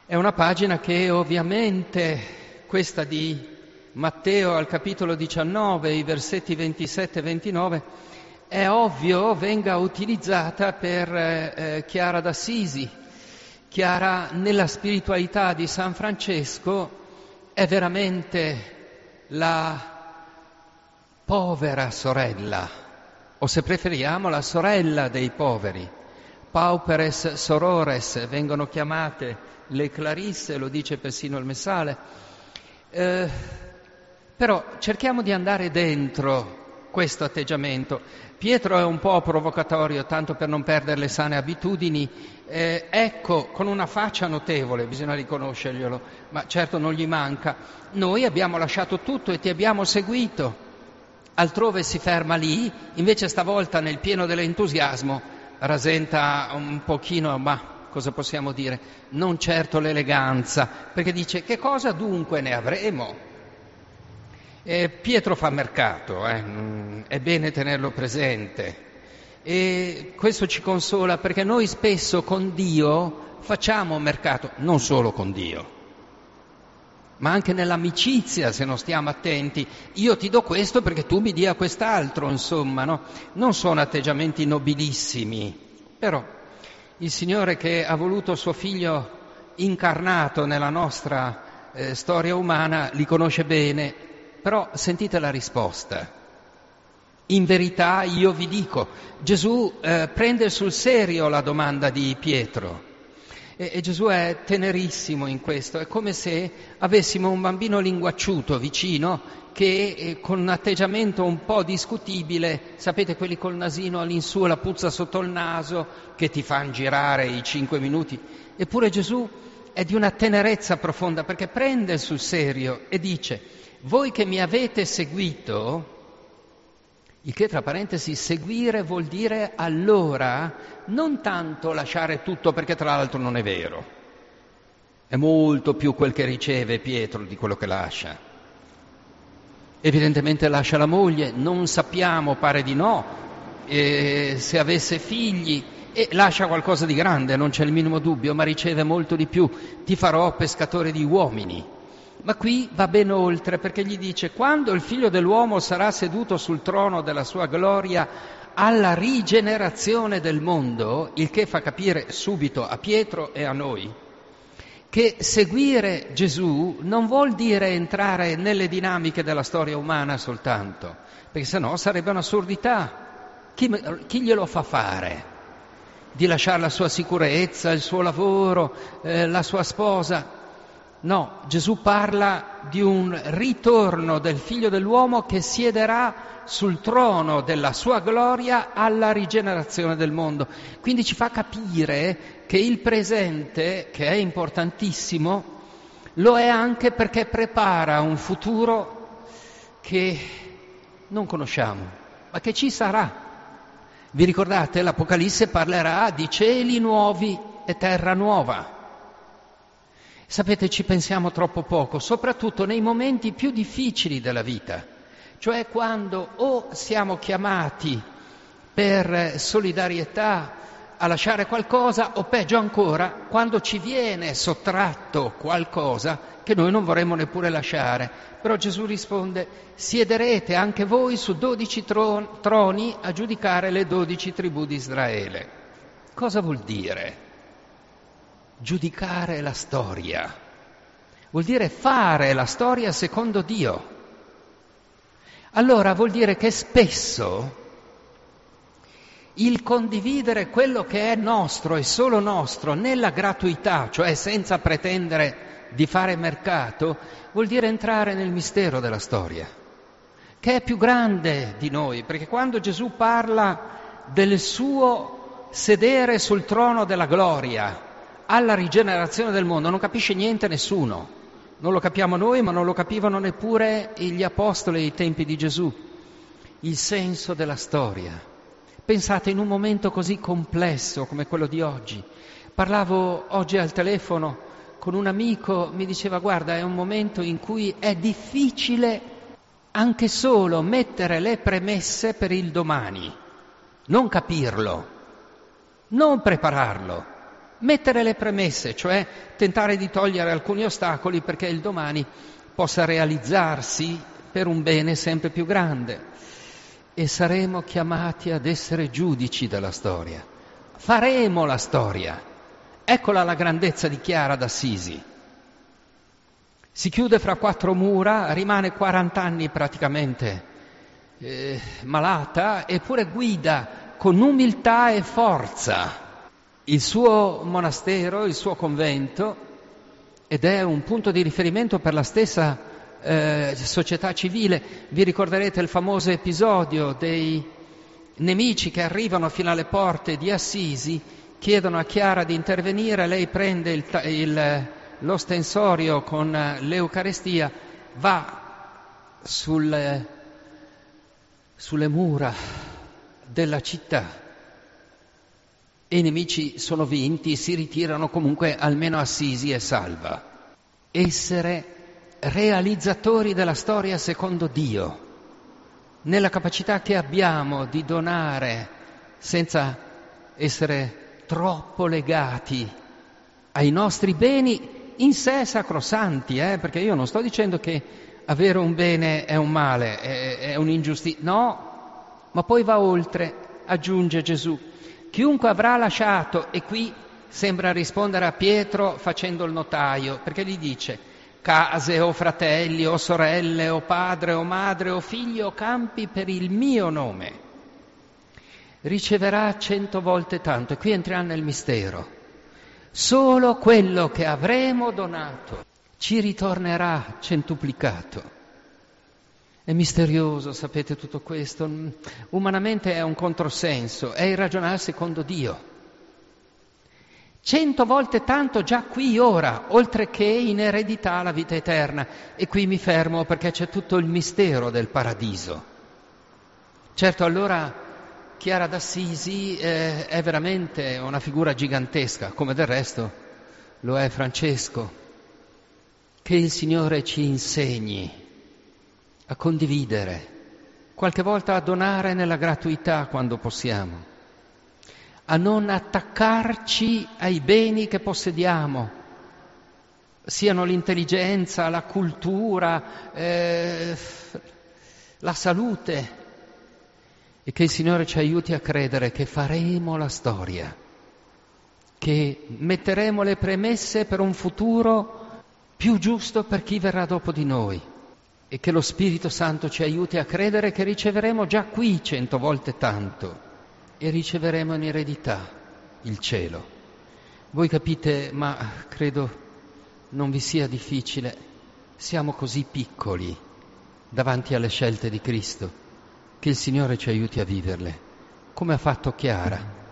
È una pagina che ovviamente, questa di Matteo al capitolo 19, i versetti 27 e 29, è ovvio venga utilizzata per Chiara d'Assisi. Chiara, nella spiritualità di San Francesco, è veramente la povera sorella, o se preferiamo la sorella dei poveri. Pauperes sorores vengono chiamate le Clarisse, lo dice persino il Messale. Però cerchiamo di andare dentro questo atteggiamento. Pietro è un po' provocatorio, tanto per non perdere le sane abitudini. Ecco, con una faccia notevole, bisogna riconoscerglielo, ma certo non gli manca. Noi abbiamo lasciato tutto e ti abbiamo seguito. Altrove si ferma lì, invece stavolta nel pieno dell'entusiasmo rasenta un pochino, ma cosa possiamo dire? Non certo l'eleganza, perché dice: che cosa dunque ne avremo? Pietro fa mercato, è bene tenerlo presente, e questo ci consola perché noi spesso con Dio facciamo mercato, non solo con Dio, ma anche nell'amicizia, se non stiamo attenti. Io ti do questo perché tu mi dia quest'altro, insomma, no? Non sono atteggiamenti nobilissimi, però il Signore, che ha voluto suo Figlio incarnato nella nostra storia umana, li conosce bene. Però sentite la risposta. In verità io vi dico, Gesù prende sul serio la domanda di Pietro. E Gesù è tenerissimo in questo, è come se avessimo un bambino linguacciuto vicino che con un atteggiamento un po' discutibile, sapete, quelli col nasino all'insù, la puzza sotto il naso, che ti fanno girare i 5 minuti. Eppure Gesù è di una tenerezza profonda, perché prende sul serio e dice: voi che mi avete seguito, il che tra parentesi seguire vuol dire allora non tanto lasciare tutto, perché tra l'altro non è vero, è molto più quel che riceve Pietro di quello che lascia. Evidentemente lascia la moglie, non sappiamo, pare di no, se avesse figli, e lascia qualcosa di grande, non c'è il minimo dubbio, ma riceve molto di più: ti farò pescatore di uomini. Ma qui va ben oltre, perché gli dice: quando il Figlio dell'uomo sarà seduto sul trono della sua gloria alla rigenerazione del mondo, il che fa capire subito a Pietro e a noi che seguire Gesù non vuol dire entrare nelle dinamiche della storia umana soltanto, perché sennò sarebbe un'assurdità. Chi glielo fa fare? Di lasciare la sua sicurezza, il suo lavoro, la sua sposa? No, Gesù parla di un ritorno del Figlio dell'uomo che siederà sul trono della sua gloria alla rigenerazione del mondo. Quindi ci fa capire che il presente, che è importantissimo, lo è anche perché prepara un futuro che non conosciamo, ma che ci sarà. Vi ricordate? L'Apocalisse parlerà di cieli nuovi e terra nuova. Sapete, ci pensiamo troppo poco, soprattutto nei momenti più difficili della vita, cioè quando o siamo chiamati per solidarietà a lasciare qualcosa, o peggio ancora, quando ci viene sottratto qualcosa che noi non vorremmo neppure lasciare. Però Gesù risponde: siederete anche voi su 12 troni a giudicare le 12 tribù di Israele. Cosa vuol dire? Giudicare la storia vuol dire fare la storia secondo Dio. Allora vuol dire che spesso il condividere quello che è nostro e solo nostro nella gratuità, cioè senza pretendere di fare mercato, vuol dire entrare nel mistero della storia, che è più grande di noi, perché quando Gesù parla del suo sedere sul trono della gloria alla rigenerazione del mondo, non capisce niente nessuno. Non lo capiamo noi, ma non lo capivano neppure gli apostoli ai tempi di Gesù. Il senso della storia. Pensate, in un momento così complesso come quello di oggi. Parlavo oggi al telefono con un amico, mi diceva: guarda, è un momento in cui è difficile anche solo mettere le premesse per il domani, non capirlo, non prepararlo. Mettere le premesse, cioè tentare di togliere alcuni ostacoli perché il domani possa realizzarsi per un bene sempre più grande. E saremo chiamati ad essere giudici della storia. Faremo la storia. Eccola la grandezza di Chiara d'Assisi. Si chiude fra 4 mura, rimane 40 anni praticamente malata, eppure guida con umiltà e forza il suo monastero, il suo convento, ed è un punto di riferimento per la stessa società civile. Vi ricorderete il famoso episodio dei nemici che arrivano fino alle porte di Assisi, chiedono a Chiara di intervenire, lei prende lo stensorio con l'Eucarestia, va sulle mura della città e i nemici sono vinti, si ritirano, comunque almeno Assisi è salva. Essere realizzatori della storia secondo Dio, nella capacità che abbiamo di donare senza essere troppo legati ai nostri beni in sé sacrosanti, perché io non sto dicendo che avere un bene è un male, è un'ingiustizia, no, ma poi va oltre, aggiunge Gesù. Chiunque avrà lasciato, e qui sembra rispondere a Pietro facendo il notaio, perché gli dice case o fratelli o sorelle o padre o madre o figli o campi per il mio nome, riceverà 100 volte tanto. E qui entriamo nel mistero. Solo quello che avremo donato ci ritornerà centuplicato. È misterioso, sapete, tutto questo. Umanamente è un controsenso, è il ragionare secondo Dio. 100 volte tanto già qui ora, oltre che in eredità la vita eterna. E qui mi fermo perché c'è tutto il mistero del paradiso. Certo, allora Chiara d'Assisi è veramente una figura gigantesca, come del resto lo è Francesco. Che il Signore ci insegni a condividere, qualche volta a donare nella gratuità quando possiamo, a non attaccarci ai beni che possediamo, siano l'intelligenza, la cultura, la salute, e che il Signore ci aiuti a credere che faremo la storia, che metteremo le premesse per un futuro più giusto per chi verrà dopo di noi, e che lo Spirito Santo ci aiuti a credere che riceveremo già qui 100 volte tanto e riceveremo in eredità il cielo. Voi capite, ma credo non vi sia difficile, siamo così piccoli davanti alle scelte di Cristo, che il Signore ci aiuti a viverle, come ha fatto Chiara.